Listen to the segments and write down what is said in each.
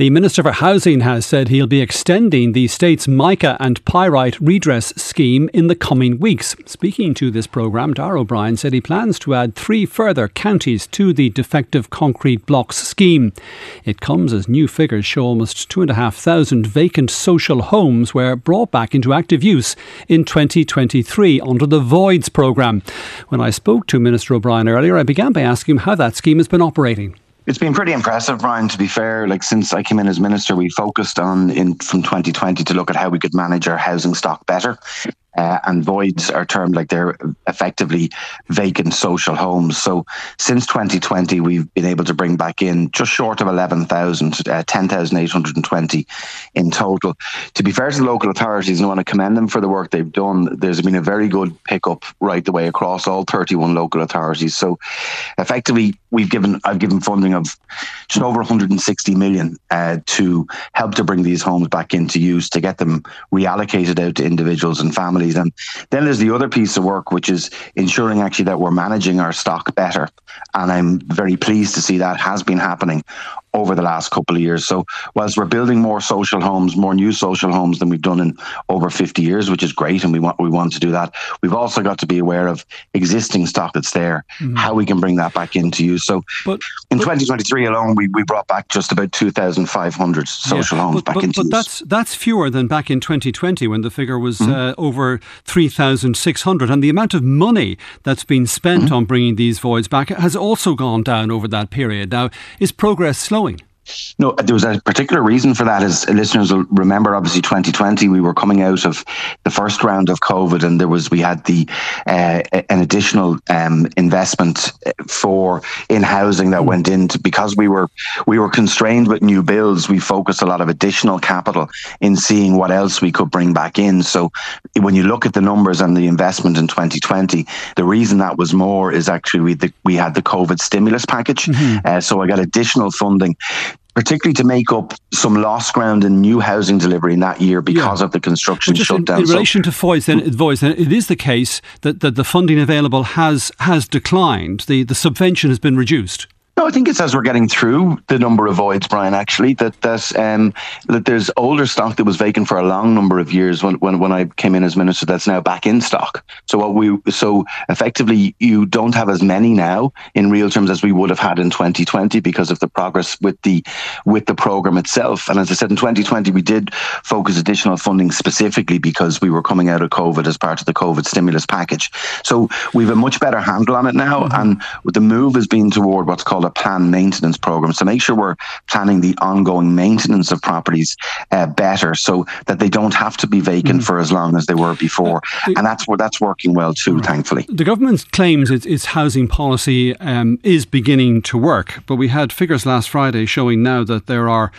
The Minister for Housing has said he'll be extending the state's mica and pyrite redress scheme in the coming weeks. Speaking to this programme, Darragh O'Brien said he plans to add 3 further counties to the defective concrete blocks scheme. It comes as new figures show almost 2,500 vacant social homes were brought back into active use in 2023 under the Voids programme. When I spoke to Minister O'Brien earlier, I began by asking him how that scheme has been operating. It's been pretty impressive, Brian, to be fair. Since I came in as minister, we focused from 2020 to look at how we could manage our housing stock better. And voids are termed like they're effectively vacant social homes. So since 2020, we've been able to bring back in just short of 11,000, 10,820 in total. To be fair to the local authorities, and I want to commend them for the work they've done, there's been a very good pickup right the way across all 31 local authorities. So effectively, I've given funding of just over 160 million to help to bring these homes back into use, to get them reallocated out to individuals and families. And then there's the other piece of work, which is ensuring actually that we're managing our stock better. And I'm very pleased to see that has been happening over the last couple of years. So whilst we're building more social homes, more new social homes than we've done in over 50 years, which is great, and we want to do that, we've also got to be aware of existing stock that's there, how we can bring that back into use. So in 2023 alone, we brought back just about 2,500 social homes back into use. But that's fewer than back in 2020 when the figure was over 3,600. And the amount of money that's been spent on bringing these voids back has also gone down over that period. Now, is progress slowing? No, there was a particular reason for that. As listeners will remember, obviously 2020, we were coming out of the first round of COVID, and we had an additional investment in housing that went into, because we were constrained with new builds. We focused a lot of additional capital in seeing what else we could bring back in. So when you look at the numbers and the investment in 2020, the reason that was more is actually we had the COVID stimulus package. So I got additional funding, particularly to make up some lost ground in new housing delivery in that year because of the construction shutdown. In relation to voids, then it is the case that the funding available has declined. The subvention has been reduced. No, I think it's as we're getting through the number of voids, Brian, actually, that there's older stock that was vacant for a long number of years when I came in as minister that's now back in stock. So effectively, you don't have as many now in real terms as we would have had in 2020 because of the progress with the programme itself. And as I said, in 2020, we did focus additional funding specifically because we were coming out of COVID as part of the COVID stimulus package. So we have a much better handle on it now. And the move has been toward what's called a planned maintenance program, so make sure we're planning the ongoing maintenance of properties better, so that they don't have to be vacant for as long as they were before, and that's working well too, thankfully. The government claims its housing policy is beginning to work, but we had figures last Friday showing now that there are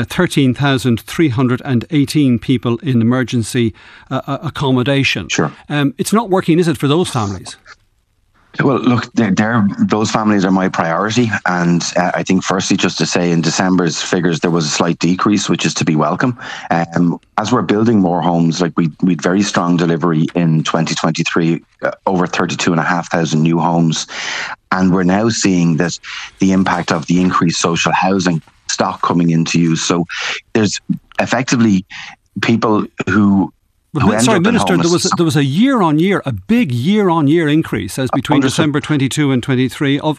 13,318 people in emergency accommodation. Sure. It's not working, is it, for those families? Well, look, those families are my priority. And I think firstly, just to say in December's figures, there was a slight decrease, which is to be welcome. As we're building more homes, we'd very strong delivery in 2023, over 32,500 new homes. And we're now seeing that the impact of the increased social housing stock coming into use. So there's effectively people who... Sorry, Minister, there was a big year-on-year increase as between December 22 and 23 of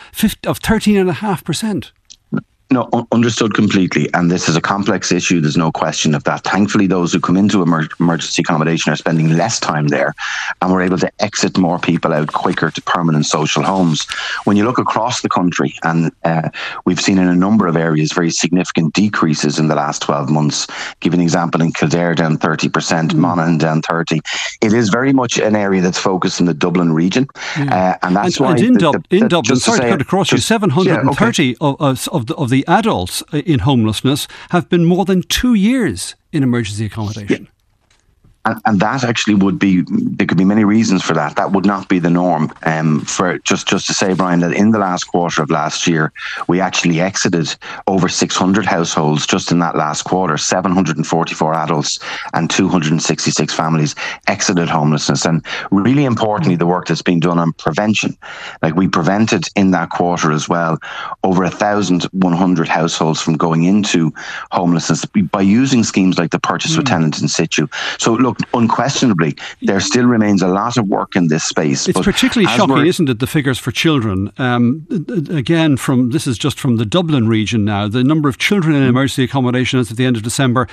13.5%. No, understood completely. And this is a complex issue. There's no question of that. Thankfully, those who come into emergency accommodation are spending less time there, and we're able to exit more people out quicker to permanent social homes. When you look across the country, and we've seen in a number of areas very significant decreases in the last 12 months. Give an example, in Kildare down 30%, Monaghan down 30%. It is very much an area that's focused in the Dublin region. And that's why... in Dublin, sorry to cut across you, 730 of the adults in homelessness have been more than 2 years in emergency accommodation. And that actually would be, there could be many reasons for that. That would not be the norm. For just to say, Brian, that in the last quarter of last year, we actually exited over 600 households just in that last quarter. 744 adults and 266 families exited homelessness. And really importantly, the work that's being done on prevention. Like, we prevented in that quarter as well over 1,100 households from going into homelessness by using schemes like the Purchase with Tenant in Situ. So look, unquestionably, there still remains a lot of work in this space. It's particularly shocking, isn't it, the figures for children? Again, this is just from the Dublin region now. The number of children in emergency accommodation as of the end of December,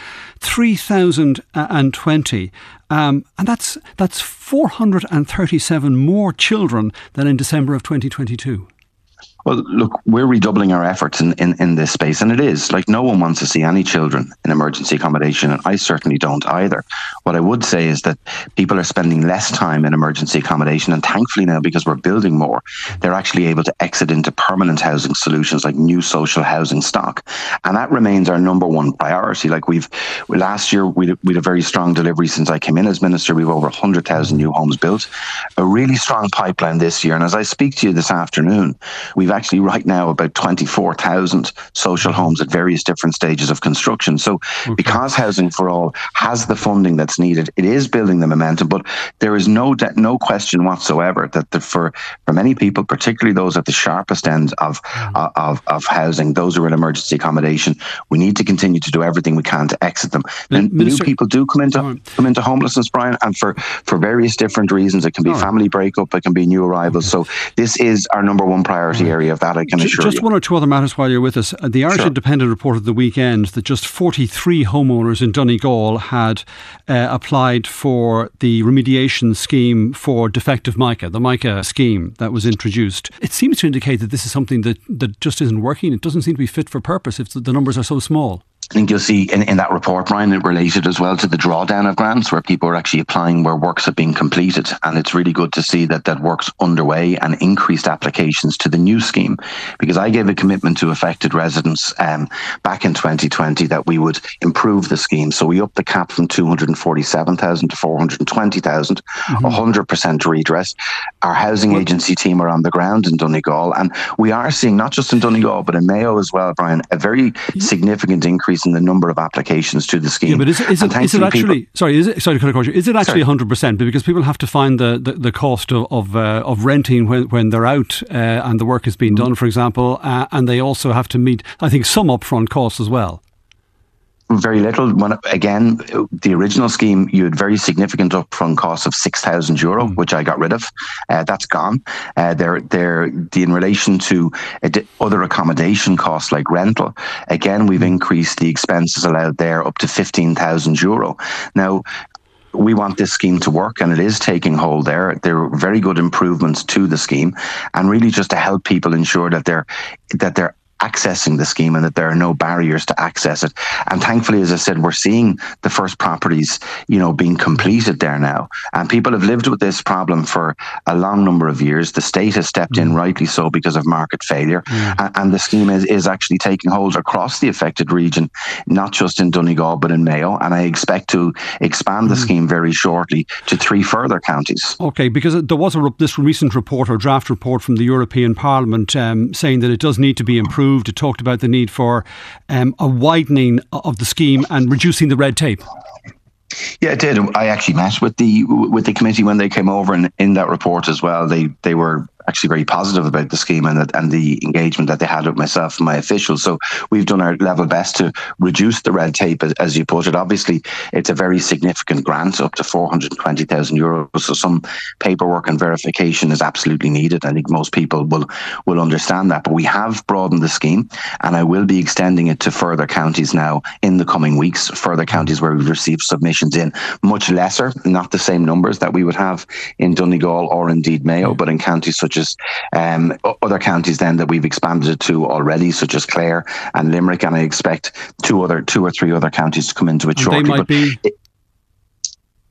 3,020. And that's 437 more children than in December of 2022. Well, look, we're redoubling our efforts in this space. And it is, like, no one wants to see any children in emergency accommodation. And I certainly don't either. What I would say is that people are spending less time in emergency accommodation. And thankfully now, because we're building more, they're actually able to exit into permanent housing solutions like new social housing stock. And that remains our number one priority. Like, last year, we had a very strong delivery since I came in as minister. We've over 100,000 new homes built, a really strong pipeline this year. And as I speak to you this afternoon, we've actually right now about 24,000 social homes at various different stages of construction. So because Housing for All has the funding that's needed, it is building the momentum, but there is no question whatsoever that for many people, particularly those at the sharpest end of housing, those who are in emergency accommodation, we need to continue to do everything we can to exit them. And new people do come into homelessness, Brian, and for various different reasons. It can be family breakup, it can be new arrivals. So this is our number one priority area of that, I can assure you. Just one or two other matters while you're with us. The Irish Independent reported the weekend that just 43 homeowners in Donegal had applied for the remediation scheme for defective mica, the mica scheme that was introduced. It seems to indicate that this is something that just isn't working. It doesn't seem to be fit for purpose if the numbers are so small. I think you'll see in that report, Brian, it related as well to the drawdown of grants where people are actually applying where works have been completed. And it's really good to see that work's underway and increased applications to the new scheme. Because I gave a commitment to affected residents back in 2020 that we would improve the scheme. So we upped the cap from 247,000 to 420,000, 100% redress. Our housing agency team are on the ground in Donegal. And we are seeing, not just in Donegal, but in Mayo as well, Brian, a very significant increase in the number of applications to the scheme. Yeah, but is it actually 100%? Because people have to find the cost of renting when they're out and the work is being done, for example, and they also have to meet, I think, some upfront costs as well. Very little. Again, the original scheme, you had very significant upfront costs of €6,000, which I got rid of. That's gone. In relation to other accommodation costs like rental, again, we've increased the expenses allowed there up to €15,000. Now, we want this scheme to work, and it is taking hold there. There are very good improvements to the scheme, and really just to help people ensure that they're accessing the scheme and that there are no barriers to access it. And thankfully, as I said, we're seeing the first properties, being completed there now. And people have lived with this problem for a long number of years. The state has stepped in, rightly so, because of market failure. And the scheme is actually taking hold across the affected region, not just in Donegal, but in Mayo. And I expect to expand the scheme very shortly to 3 further counties. Okay, because there was this recent report or draft report from the European Parliament saying that it does need to be improved. It talked about the need for a widening of the scheme and reducing the red tape. Yeah, it did. I actually met with the committee when they came over, and in that report as well, they were actually very positive about the scheme and the engagement that they had with myself and my officials. So we've done our level best to reduce the red tape, as you put it. Obviously, it's a very significant grant, up to €420,000. So some paperwork and verification is absolutely needed. I think most people will understand that. But we have broadened the scheme, and I will be extending it to further counties now in the coming weeks, further counties where we've received submissions in, much lesser, not the same numbers that we would have in Donegal or indeed Mayo, but in counties such as other counties then that we've expanded it to already, such as Clare and Limerick, and I expect 2 or 3 other counties to come into it shortly.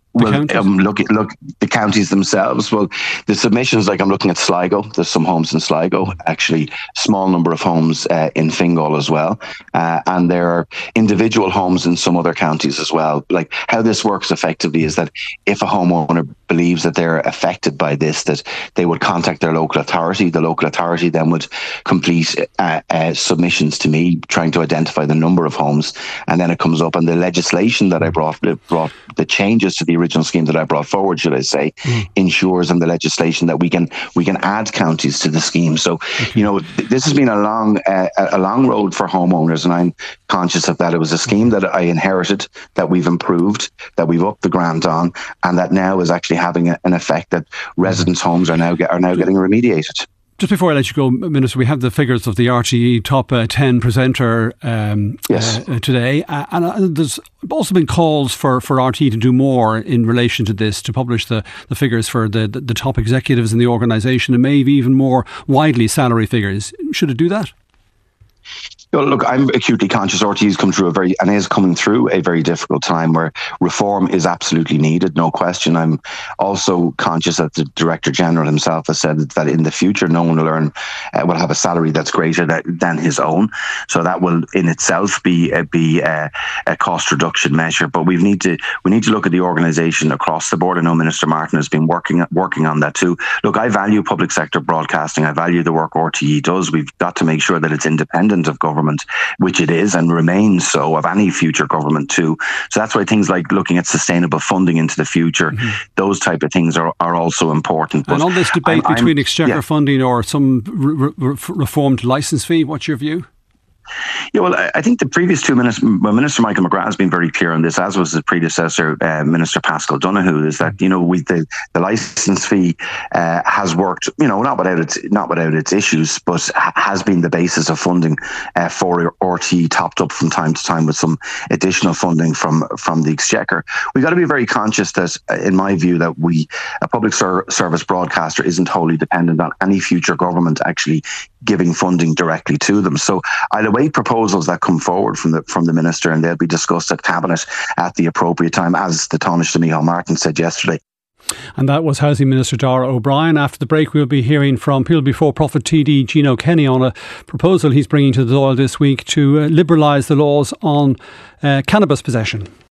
Well, look, the counties themselves. Well, the submissions, like I'm looking at Sligo. There's some homes in Sligo, actually, small number of homes in Fingal as well, and there are individual homes in some other counties as well. Like how this works effectively is that if a homeowner believes that they're affected by this, that they would contact their local authority. The local authority then would complete submissions to me, trying to identify the number of homes, and then it comes up. And the legislation that I brought the changes to the original scheme that I brought forward, should I say, ensures in the legislation that we can add counties to the scheme. So, this has been a long road for homeowners, and I'm conscious of that. It was a scheme that I inherited, that we've improved, that we've upped the grant on, and that now is actually having an effect that residents' homes are now getting remediated. Just before I let you go, Minister, we have the figures of the RTE top 10 presenter today. And there's also been calls for RTE to do more in relation to this, to publish the figures for the top executives in the organisation, and maybe even more widely salary figures. Should it do that? Well, look, I'm acutely conscious RTE's come through is coming through a very difficult time where reform is absolutely needed, no question. I'm also conscious that the Director General himself has said that in the future no one will have a salary that's greater than his own. So that will in itself be a cost reduction measure. But we need to look at the organisation across the board. I know Minister Martin has been working on that too. Look, I value public sector broadcasting. I value the work RTE does. We've got to make sure that it's independent of government, which it is and remains so, of any future government too. So that's why things like looking at sustainable funding into the future, those type of things are also important. And on this debate between Exchequer funding or some reformed licence fee, what's your view? Yeah, well, I think the previous two ministers, Minister Michael McGrath has been very clear on this, as was his predecessor, Minister Paschal Donoghue, is that, the licence fee has worked, not without its issues, but has been the basis of funding for RTE, topped up from time to time with some additional funding from the Exchequer. We've got to be very conscious that, in my view, that a public service broadcaster isn't wholly dependent on any future government actually giving funding directly to them. So I'll await proposals that come forward from the Minister, and they'll be discussed at Cabinet at the appropriate time, as the Taoiseach Micheál Martin said yesterday. And that was Housing Minister Darragh O'Brien. After the break, we'll be hearing from Peel Before Profit TD Gino Kenny on a proposal he's bringing to the Dáil this week to liberalise the laws on cannabis possession.